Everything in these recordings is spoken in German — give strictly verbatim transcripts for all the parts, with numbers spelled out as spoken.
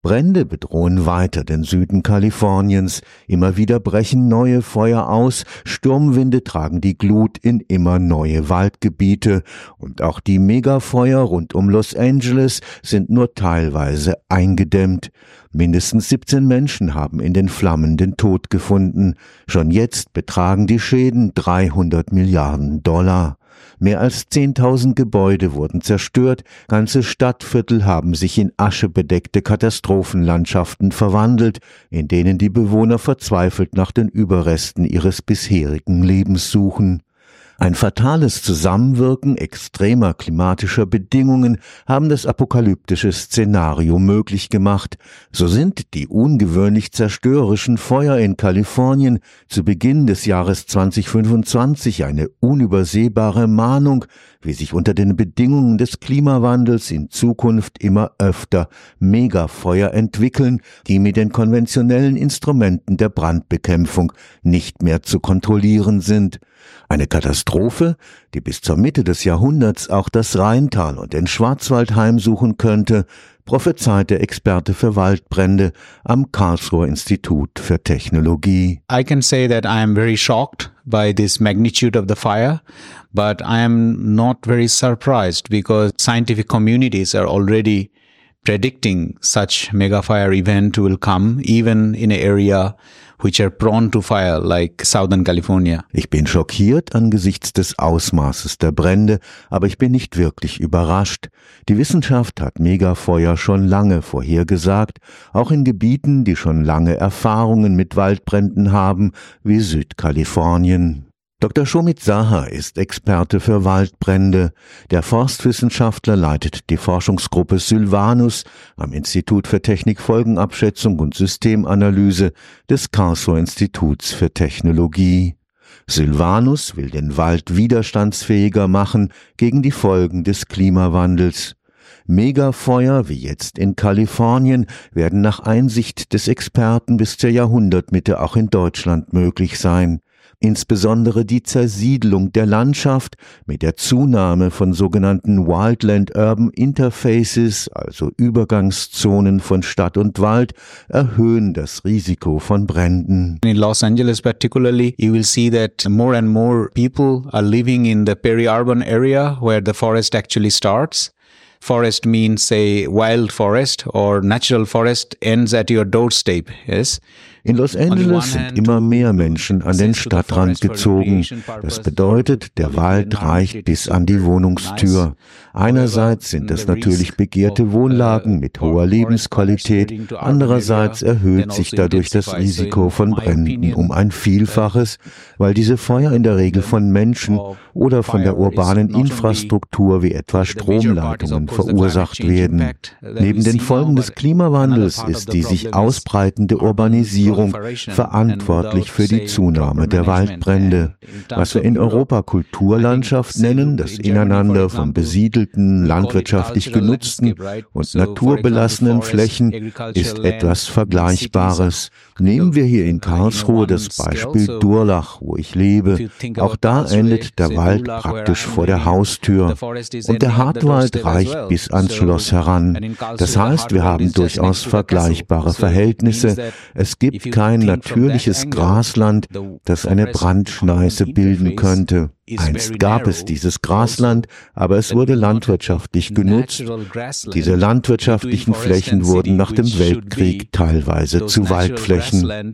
Brände bedrohen weiter den Süden Kaliforniens. Immer wieder brechen neue Feuer aus, Sturmwinde tragen die Glut in immer neue Waldgebiete und auch die Megafeuer rund um Los Angeles sind nur teilweise eingedämmt. Mindestens siebzehn Menschen haben in den Flammen den Tod gefunden. Schon jetzt betragen die Schäden dreihundert Milliarden Dollar. Mehr als zehntausend Gebäude wurden zerstört, ganze Stadtviertel haben sich in aschebedeckte Katastrophenlandschaften verwandelt, in denen die Bewohner verzweifelt nach den Überresten ihres bisherigen Lebens suchen. Ein fatales Zusammenwirken extremer klimatischer Bedingungen haben das apokalyptische Szenario möglich gemacht. So sind die ungewöhnlich zerstörerischen Feuer in Kalifornien zu Beginn des Jahres zweitausendfünfundzwanzig eine unübersehbare Mahnung, wie sich unter den Bedingungen des Klimawandels in Zukunft immer öfter Megafeuer entwickeln, die mit den konventionellen Instrumenten der Brandbekämpfung nicht mehr zu kontrollieren sind. Eine Katastrophe, die bis zur Mitte des Jahrhunderts auch das Rheintal und den Schwarzwald heimsuchen könnte, prophezeit der Experte für Waldbrände am Karlsruher Institut für Technologie. I can say that I am very shocked by this magnitude of the fire, but I am not very surprised because scientific communities are already predicting such mega fire event will come, even in an area which are prone to fire, like Southern California. Ich bin schockiert angesichts des Ausmaßes der Brände, aber ich bin nicht wirklich überrascht. Die Wissenschaft hat Megafeuer schon lange vorhergesagt, auch in Gebieten, die schon lange Erfahrungen mit Waldbränden haben, wie Südkalifornien. Doktor Shomit Saha ist Experte für Waldbrände. Der Forstwissenschaftler leitet die Forschungsgruppe Sylvanus am Institut für Technikfolgenabschätzung und Systemanalyse des Karlsruher Instituts für Technologie. Sylvanus will den Wald widerstandsfähiger machen gegen die Folgen des Klimawandels. Megafeuer, wie jetzt in Kalifornien, werden nach Einsicht des Experten bis zur Jahrhundertmitte auch in Deutschland möglich sein. Insbesondere die Zersiedlung der Landschaft mit der Zunahme von sogenannten Wildland-Urban Interfaces, also Übergangszonen von Stadt und Wald, erhöhen das Risiko von Bränden. In Los Angeles particularly, you will see that more and more people are living in the peri-urban area where the forest actually starts. Forest means, say, wild forest or natural forest ends at your doorstep, yes? In Los Angeles sind immer mehr Menschen an den Stadtrand gezogen. Das bedeutet, der Wald reicht bis an die Wohnungstür. Einerseits sind es natürlich begehrte Wohnlagen mit hoher Lebensqualität, andererseits erhöht sich dadurch das Risiko von Bränden um ein Vielfaches, weil diese Feuer in der Regel von Menschen oder von der urbanen Infrastruktur wie etwa Stromleitungen verursacht werden. Neben den Folgen des Klimawandels ist die sich ausbreitende Urbanisierung verantwortlich für die Zunahme der Waldbrände. Was wir in Europa Kulturlandschaft nennen, das Ineinander von besiedelten, landwirtschaftlich genutzten und naturbelassenen Flächen, ist etwas Vergleichbares. Nehmen wir hier in Karlsruhe das Beispiel Durlach, wo ich lebe. Auch da endet der Wald praktisch vor der Haustür. Und der Hartwald reicht bis ans Schloss heran. Das heißt, wir haben durchaus vergleichbare Verhältnisse. Es gibt kein natürliches Grasland, das eine Brandschneise bilden könnte. Einst gab es dieses Grasland, aber es wurde landwirtschaftlich genutzt. Diese landwirtschaftlichen Flächen wurden nach dem Weltkrieg teilweise zu Waldflächen.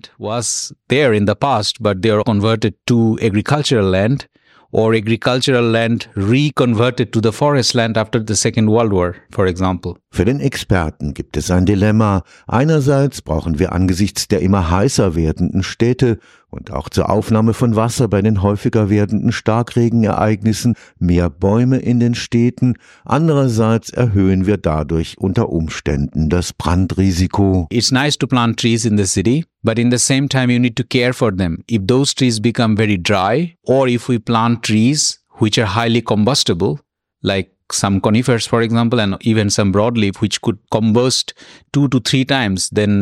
Or agricultural land reconverted to the forest land after the Second World War, for example. Für den Experten gibt es ein Dilemma. Einerseits brauchen wir angesichts der immer heißer werdenden Städte und auch zur Aufnahme von Wasser bei den häufiger werdenden Starkregenereignissen mehr Bäume in den Städten. Andererseits erhöhen wir dadurch unter Umständen das Brandrisiko. It's nice to plant trees in the city, but in the same time you need to care for them. If those trees become very dry, or if we plant trees which are highly combustible, like some conifers, for example, and even some broadleaf, which could combust two to three times, then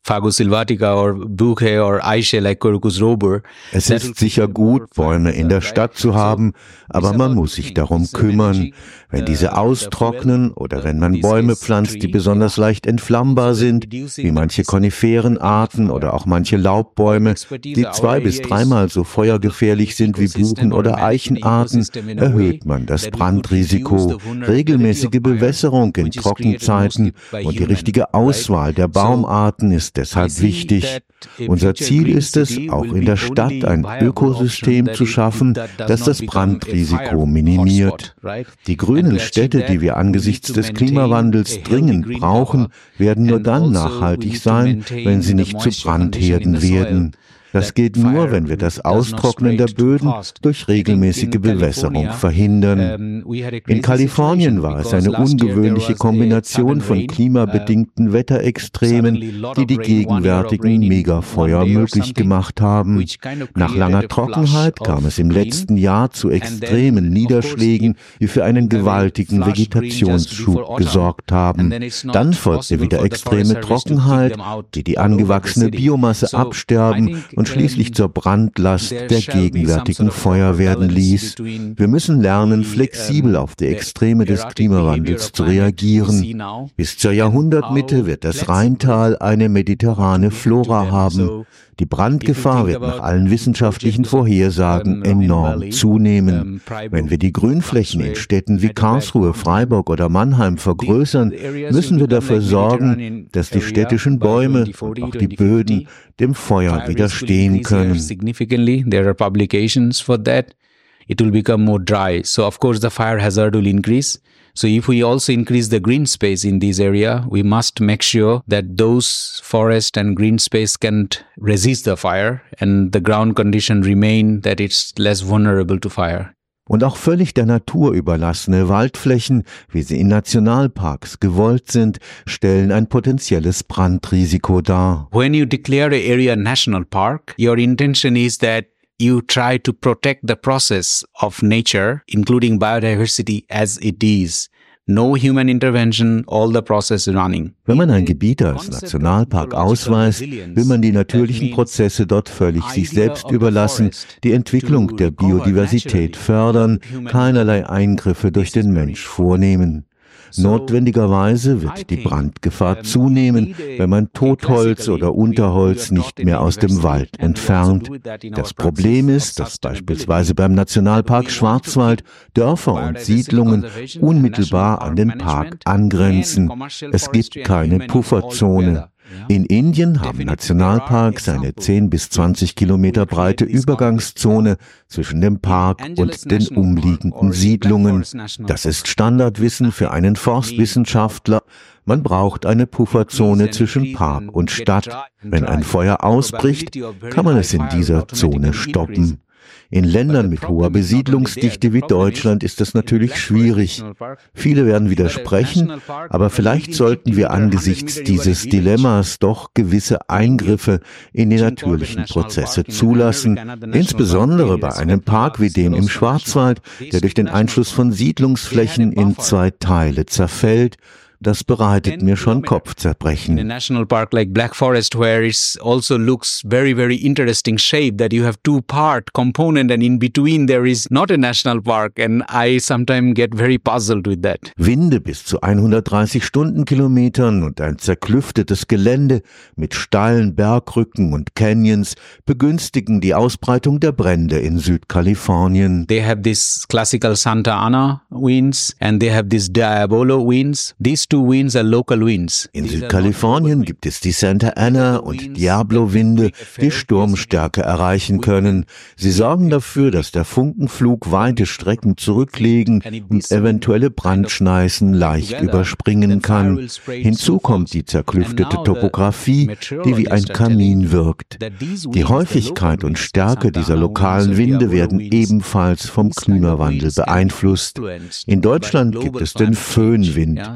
Fagus sylvatica or bouquet or Eiche like Quercus robur. Es ist sicher gut, Bäume in der Stadt zu haben, aber man muss sich darum kümmern. Wenn diese austrocknen oder wenn man Bäume pflanzt, die besonders leicht entflammbar sind, wie manche Koniferenarten oder auch manche Laubbäume, die zwei bis dreimal so feuergefährlich sind wie Buchen- oder Eichenarten, erhöht man das Brandrisiko. Regelmäßige Bewässerung in Trockenzeiten und die richtige Auswahl der Baumarten ist deshalb wichtig. Unser Ziel ist es, auch in der Stadt ein Ökosystem zu schaffen, das das Brandrisiko minimiert. Die grünen Städte, die wir angesichts des Klimawandels dringend brauchen, werden nur dann nachhaltig sein, wenn sie nicht zu Brandherden werden. Das geht nur, wenn wir das Austrocknen der Böden durch regelmäßige Bewässerung verhindern. In Kalifornien war es eine ungewöhnliche Kombination von klimabedingten Wetterextremen, die die gegenwärtigen Megafeuer möglich gemacht haben. Nach langer Trockenheit kam es im letzten Jahr zu extremen Niederschlägen, die für einen gewaltigen Vegetationsschub gesorgt haben. Dann folgte wieder extreme Trockenheit, die die angewachsene Biomasse absterben und schließlich zur Brandlast der gegenwärtigen Feuer werden ließ. Wir müssen lernen, flexibel auf die Extreme des Klimawandels zu reagieren. Bis zur Jahrhundertmitte wird das Rheintal eine mediterrane Flora haben. Die Brandgefahr wird nach allen wissenschaftlichen Vorhersagen enorm zunehmen. Wenn wir die Grünflächen in Städten wie Karlsruhe, Freiburg oder Mannheim vergrößern, müssen wir dafür sorgen, dass die städtischen Bäume und auch die Böden dem Feuer widerstehen können. There are publications for that. It will become more dry. So of course the fire hazard will increase. So if we also increase the green space in this area, we must make sure that those forest and green space can resist the fire and the ground condition remain that it's less vulnerable to fire. Und auch völlig der Natur überlassene Waldflächen, wie sie in Nationalparks gewollt sind, stellen ein potenzielles Brandrisiko dar. When you declare an area national park, your intention is that you try to protect the process of nature, including biodiversity as it is. No human intervention, all the process running. Wenn man ein Gebiet als Nationalpark ausweist, will man die natürlichen Prozesse dort völlig sich selbst überlassen, die Entwicklung der Biodiversität fördern, keinerlei Eingriffe durch den Mensch vornehmen. Notwendigerweise wird die Brandgefahr zunehmen, wenn man Totholz oder Unterholz nicht mehr aus dem Wald entfernt. Das Problem ist, dass beispielsweise beim Nationalpark Schwarzwald Dörfer und Siedlungen unmittelbar an den Park angrenzen. Es gibt keine Pufferzone. In Indien haben Nationalparks eine zehn bis zwanzig Kilometer breite Übergangszone zwischen dem Park und den umliegenden Siedlungen. Das ist Standardwissen für einen Forstwissenschaftler. Man braucht eine Pufferzone zwischen Park und Stadt. Wenn ein Feuer ausbricht, kann man es in dieser Zone stoppen. In Ländern mit hoher Besiedlungsdichte wie Deutschland ist das natürlich schwierig. Viele werden widersprechen, aber vielleicht sollten wir angesichts dieses Dilemmas doch gewisse Eingriffe in die natürlichen Prozesse zulassen, insbesondere bei einem Park wie dem im Schwarzwald, der durch den Einschluss von Siedlungsflächen in zwei Teile zerfällt. Das bereitet mir schon Kopfzerbrechen. In a national park like Black Forest, where it also looks very, very interesting shape that you have two part component and in between there is not a national park, and I sometimes get very puzzled with that. Winde bis zu hundertdreißig Stundenkilometern und ein zerklüftetes Gelände mit steilen Bergrücken und Canyons begünstigen die Ausbreitung der Brände in Südkalifornien. They have this classical Santa Ana winds and they have this Diabolo winds. These two winds are local winds. In Südkalifornien gibt es die Santa Ana und Diablo-Winde, die Sturmstärke erreichen können. Sie sorgen dafür, dass der Funkenflug weite Strecken zurücklegen und eventuelle Brandschneisen leicht überspringen kann. Hinzu kommt die zerklüftete Topographie, die wie ein Kamin wirkt. Die Häufigkeit und Stärke dieser lokalen Winde werden ebenfalls vom Klimawandel beeinflusst. In Deutschland gibt es den Föhnwind.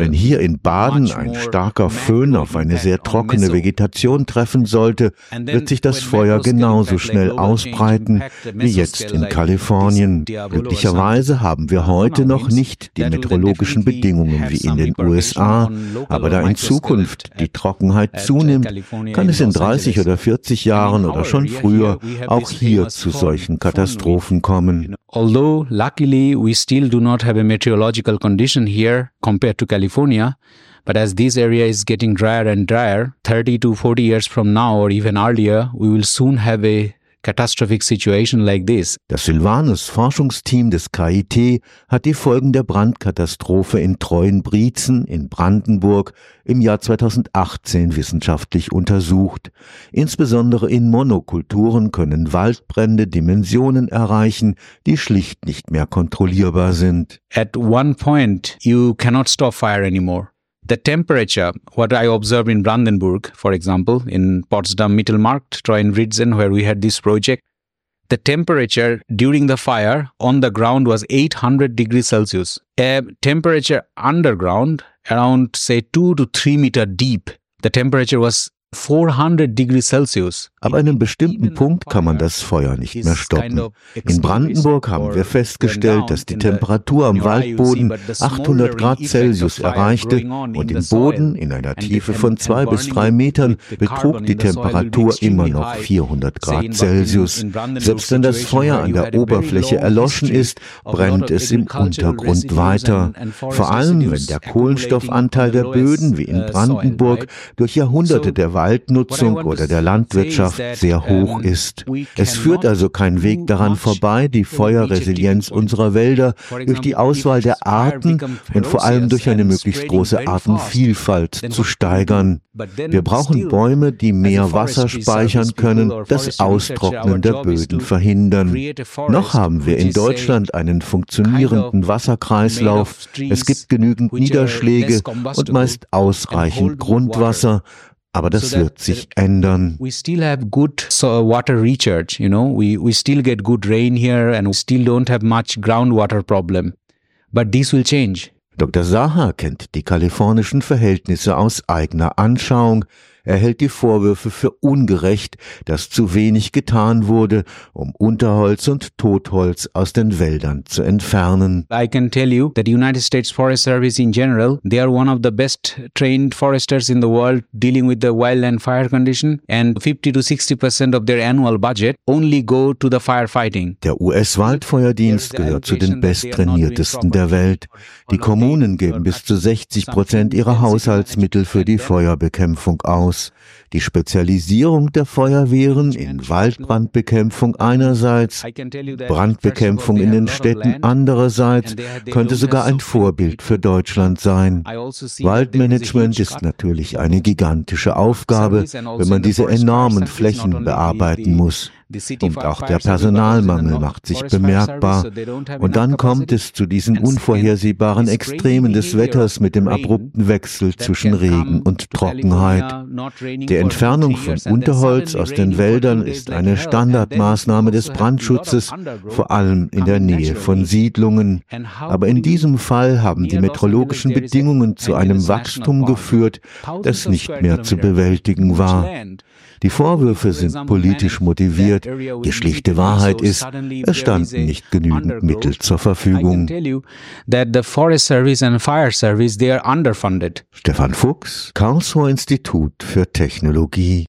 Wenn hier in Baden ein starker Föhn auf eine sehr trockene Vegetation treffen sollte, wird sich das Feuer genauso schnell ausbreiten wie jetzt in Kalifornien. Glücklicherweise haben wir heute noch nicht die meteorologischen Bedingungen wie in den U S A, aber da in Zukunft die Trockenheit zunimmt, kann es in dreißig oder vierzig Jahren oder schon früher auch hier zu solchen Katastrophen kommen. Although luckily we still do not have a meteorological condition here compared to California, but as this area is getting drier and drier, thirty to forty years from now or even earlier, we will soon have a catastrophic situation like this. Das Silvanus-Forschungsteam des K I T hat die Folgen der Brandkatastrophe in Treuenbrietzen in Brandenburg im Jahr zweitausendachtzehn wissenschaftlich untersucht. Insbesondere in Monokulturen können Waldbrände Dimensionen erreichen, die schlicht nicht mehr kontrollierbar sind. At one point, you cannot stop fire anymore. The temperature, what I observed in Brandenburg, for example, in Potsdam Mittelmarkt, Treuenbrietzen, where we had this project, the temperature during the fire on the ground was eight hundred degrees Celsius. A temperature underground, around say two to three meter deep, the temperature was four hundred degrees Celsius. Ab einem bestimmten Punkt kann man das Feuer nicht mehr stoppen. In Brandenburg haben wir festgestellt, dass die Temperatur am Waldboden achthundert Grad Celsius erreichte und im Boden in einer Tiefe von zwei bis drei Metern betrug die Temperatur immer noch vierhundert Grad Celsius. Selbst wenn das Feuer an der Oberfläche erloschen ist, brennt es im Untergrund weiter. Vor allem, wenn der Kohlenstoffanteil der Böden wie in Brandenburg durch Jahrhunderte der Waldnutzung oder der Landwirtschaft sehr hoch ist. Es führt also kein Weg daran vorbei, die Feuerresilienz unserer Wälder durch die Auswahl der Arten und vor allem durch eine möglichst große Artenvielfalt zu steigern. Wir brauchen Bäume, die mehr Wasser speichern können, das Austrocknen der Böden verhindern. Noch haben wir in Deutschland einen funktionierenden Wasserkreislauf. Es gibt genügend Niederschläge und meist ausreichend Grundwasser. Aber das wird sich ändern. We still have good water recharge, you know. We we still get good rain here and we still don't have much groundwater problem. But this will change. Doktor Saha kennt die kalifornischen Verhältnisse aus eigener Anschauung. Er hält die Vorwürfe für ungerecht, dass zu wenig getan wurde, um Unterholz und Totholz aus den Wäldern zu entfernen. I can tell you that the United States Forest Service in general, they are one of the best trained foresters in the world dealing with the wildland fire condition, and fifty to sixty percent of their annual budget only go to the firefighting. Der U S-Waldfeuerdienst gehört zu den besttrainiertesten der Welt. Die Kommunen geben bis zu sechzig Prozent ihrer Haushaltsmittel für die Feuerbekämpfung aus. Die Spezialisierung der Feuerwehren in Waldbrandbekämpfung einerseits, Brandbekämpfung in den Städten andererseits, könnte sogar ein Vorbild für Deutschland sein. Waldmanagement ist natürlich eine gigantische Aufgabe, wenn man diese enormen Flächen bearbeiten muss. Und auch der Personalmangel macht sich bemerkbar. Und dann kommt es zu diesen unvorhersehbaren Extremen des Wetters mit dem abrupten Wechsel zwischen Regen und Trockenheit. Die Entfernung von Unterholz aus den Wäldern ist eine Standardmaßnahme des Brandschutzes, vor allem in der Nähe von Siedlungen. Aber in diesem Fall haben die meteorologischen Bedingungen zu einem Wachstum geführt, das nicht mehr zu bewältigen war. Die Vorwürfe sind politisch motiviert. Die schlichte Wahrheit ist, es standen nicht genügend Mittel zur Verfügung. Stefan Fuchs, Karlsruher Institut für Technologie.